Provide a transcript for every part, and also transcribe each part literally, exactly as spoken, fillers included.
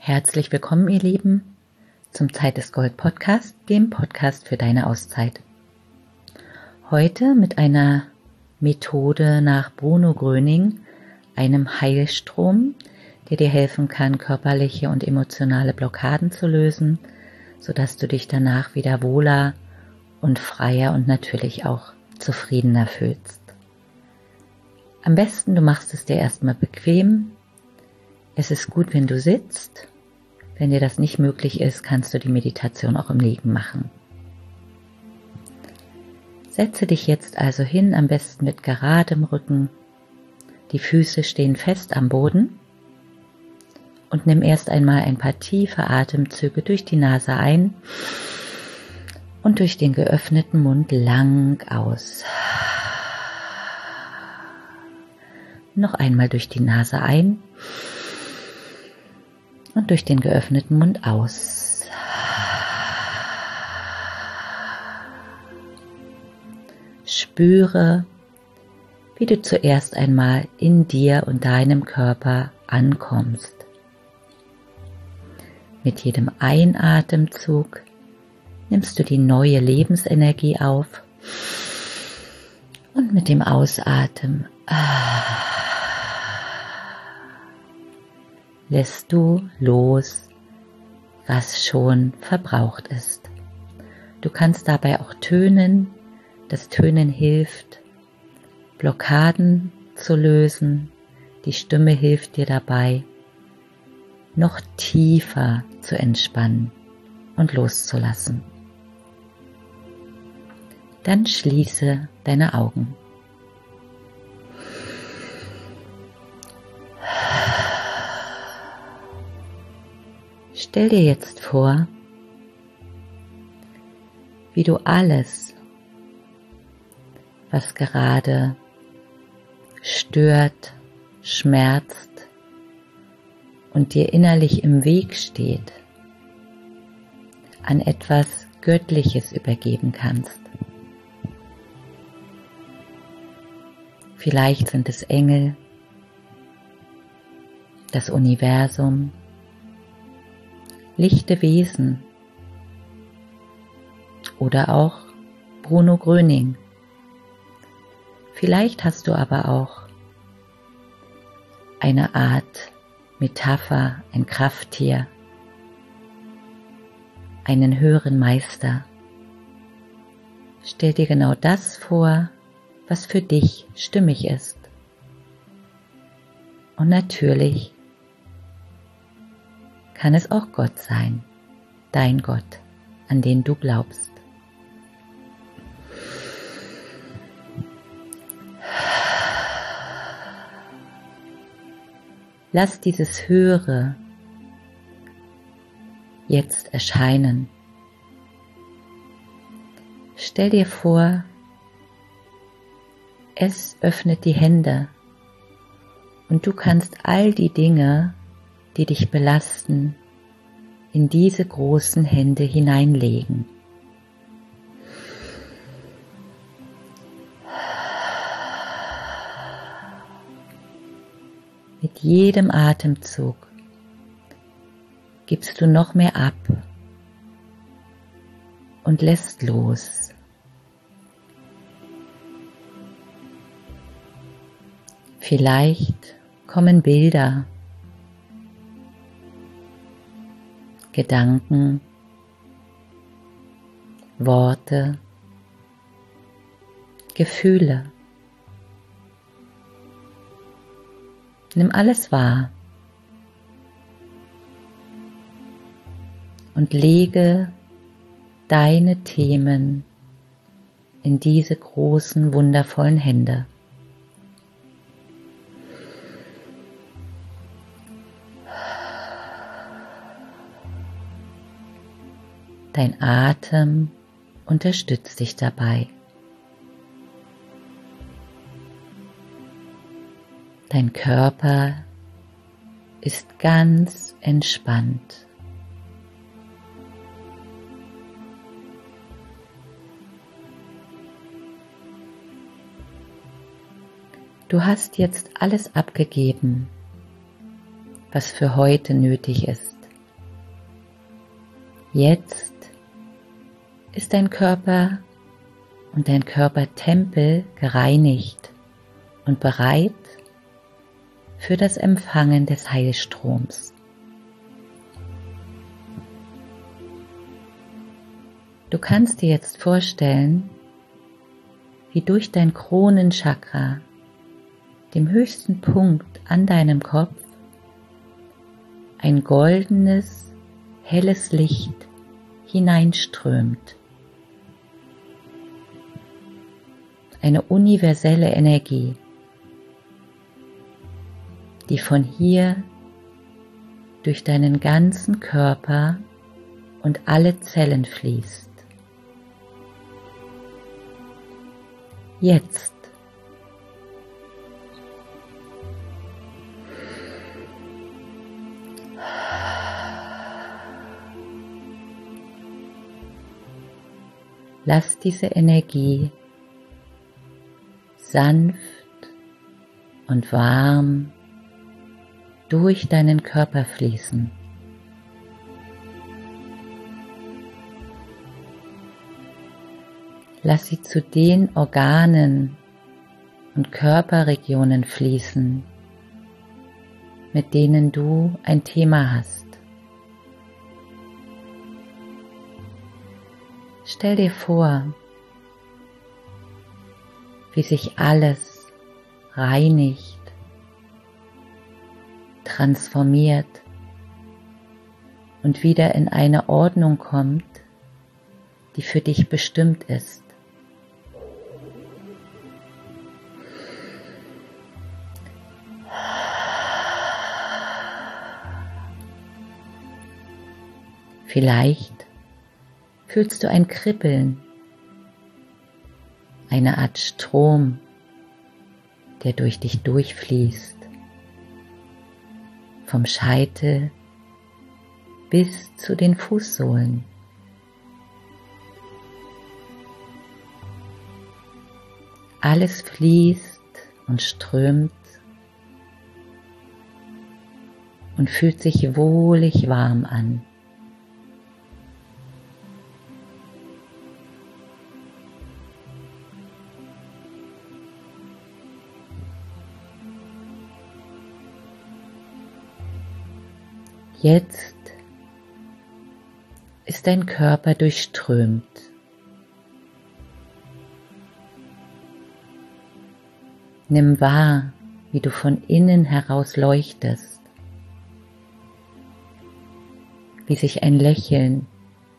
Herzlich willkommen, ihr Lieben, zum Zeit des Gold Podcast, dem Podcast für deine Auszeit. Heute mit einer Methode nach Bruno Gröning, einem Heilstrom, der dir helfen kann, körperliche und emotionale Blockaden zu lösen, sodass du dich danach wieder wohler und freier und natürlich auch zufriedener fühlst. Am besten, du machst es dir erstmal bequem. Es ist gut, wenn du sitzt. Wenn dir das nicht möglich ist, kannst du die Meditation auch im Liegen machen. Setze dich jetzt also hin, am besten mit geradem Rücken. Die Füße stehen fest am Boden und nimm erst einmal ein paar tiefe Atemzüge durch die Nase ein und durch den geöffneten Mund lang aus. Noch einmal durch die Nase ein und durch den geöffneten Mund aus. Spüre, wie du zuerst einmal in dir und deinem Körper ankommst. Mit jedem Einatemzug nimmst du die neue Lebensenergie auf und mit dem Ausatmen lässt du los, was schon verbraucht ist. Du kannst dabei auch tönen. Das Tönen hilft, Blockaden zu lösen. Die Stimme hilft dir dabei, noch tiefer zu entspannen und loszulassen. Dann schließe deine Augen. Stell dir jetzt vor, wie du alles, was gerade stört, schmerzt und dir innerlich im Weg steht, an etwas Göttliches übergeben kannst. Vielleicht sind es Engel, das Universum, lichte Wesen oder auch Bruno Gröning. Vielleicht hast du aber auch eine Art Metapher, ein Krafttier, einen höheren Meister. Stell dir genau das vor, was für dich stimmig ist. Und natürlich kann es auch Gott sein, dein Gott, an den du glaubst. Lass dieses Höhere jetzt erscheinen. Stell dir vor, es öffnet die Hände und du kannst all die Dinge, die dich belasten, in diese großen Hände hineinlegen. Mit jedem Atemzug gibst du noch mehr ab und lässt los. Vielleicht kommen Bilder, Gedanken, Worte, Gefühle. Nimm alles wahr und lege deine Themen in diese großen, wundervollen Hände. Dein Atem unterstützt dich dabei. Dein Körper ist ganz entspannt. Du hast jetzt alles abgegeben, was für heute nötig ist. Jetzt ist dein Körper und dein Körpertempel gereinigt und bereit für das Empfangen des Heilstroms. Du kannst dir jetzt vorstellen, wie durch dein Kronenchakra, dem höchsten Punkt an deinem Kopf, ein goldenes, helles Licht hineinströmt. Eine universelle Energie, die von hier durch deinen ganzen Körper und alle Zellen fließt. Jetzt lass diese Energie sanft und warm durch deinen Körper fließen. Lass sie zu den Organen und Körperregionen fließen, mit denen du ein Thema hast. Stell dir vor, wie sich alles reinigt, transformiert und wieder in eine Ordnung kommt, die für dich bestimmt ist. Vielleicht fühlst du ein Kribbeln, eine Art Strom, der durch dich durchfließt, vom Scheitel bis zu den Fußsohlen. Alles fließt und strömt und fühlt sich wohlig warm an. Jetzt ist dein Körper durchströmt. Nimm wahr, wie du von innen heraus leuchtest, wie sich ein Lächeln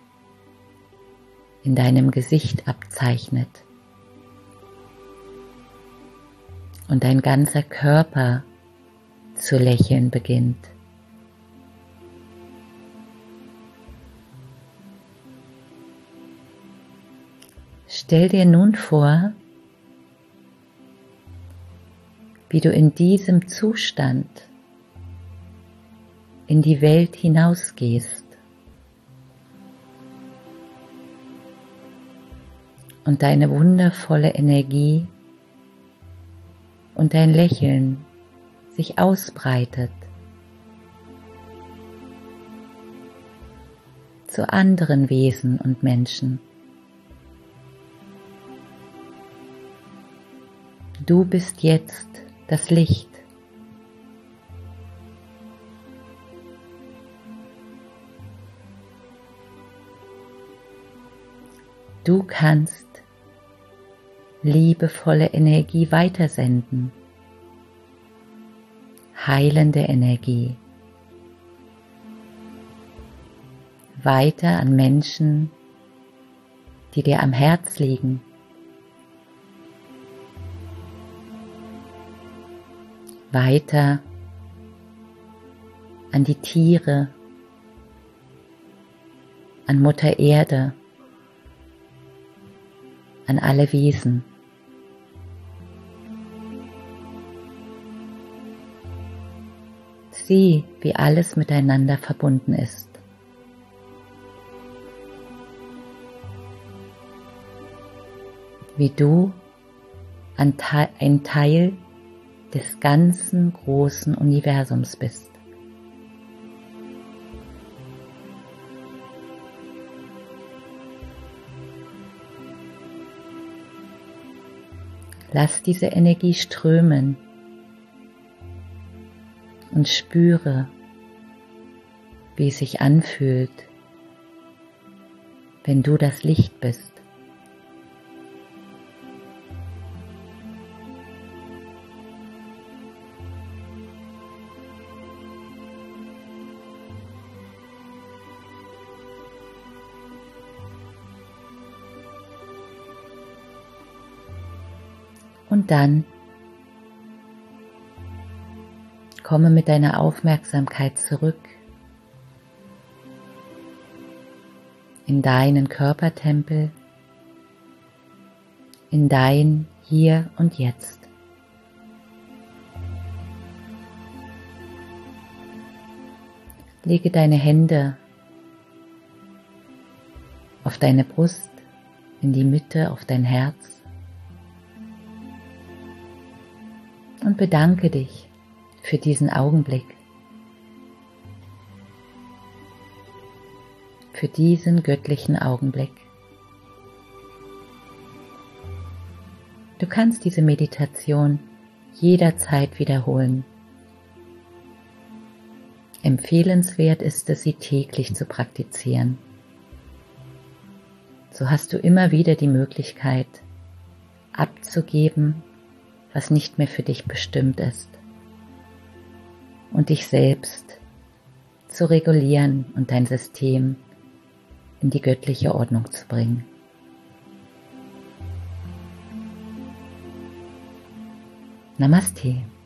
in deinem Gesicht abzeichnet und dein ganzer Körper zu lächeln beginnt. Stell dir nun vor, wie du in diesem Zustand in die Welt hinausgehst und deine wundervolle Energie und dein Lächeln sich ausbreitet zu anderen Wesen und Menschen. Du bist jetzt das Licht. Du kannst liebevolle Energie weitersenden, heilende Energie, weiter an Menschen, die dir am Herz liegen. Weiter an die Tiere, an Mutter Erde, an alle Wesen. Sieh, wie alles miteinander verbunden ist. Wie du ein Teil des ganzen großen Universums bist. Lass diese Energie strömen und spüre, wie es sich anfühlt, wenn du das Licht bist. Und dann komme mit deiner Aufmerksamkeit zurück in deinen Körpertempel, in dein Hier und Jetzt. Lege deine Hände auf deine Brust, in die Mitte, auf dein Herz. Und bedanke dich für diesen Augenblick, für diesen göttlichen Augenblick. Du kannst diese Meditation jederzeit wiederholen. Empfehlenswert ist es, sie täglich zu praktizieren. So hast du immer wieder die Möglichkeit, abzugeben, was nicht mehr für dich bestimmt ist, und dich selbst zu regulieren und dein System in die göttliche Ordnung zu bringen. Namaste.